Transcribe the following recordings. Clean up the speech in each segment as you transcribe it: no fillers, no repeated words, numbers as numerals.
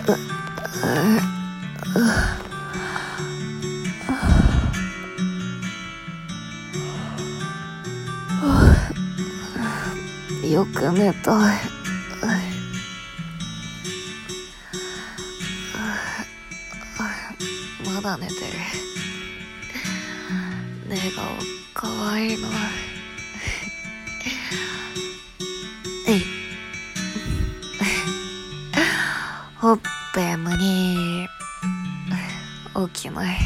よく寝たい。まだ寝てる。寝顔かわいいな。ほっぺ無理。起きない。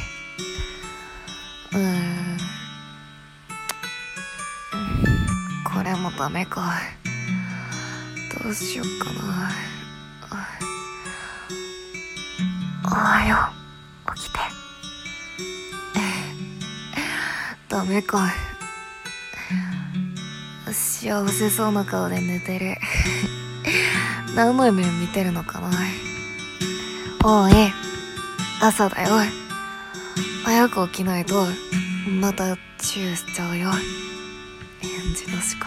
これもダメか。どうしよっかな。おはよう。起きて。ダメか。幸せそうな顔で寝てる。何の夢見てるのかな。おい、朝だよ。早く起きないとまたチューしちゃうよ。返事なしか。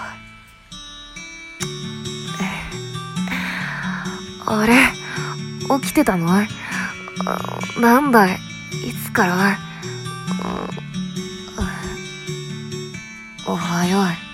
あれ、起きてたの？なんだい、いつから？おはよう。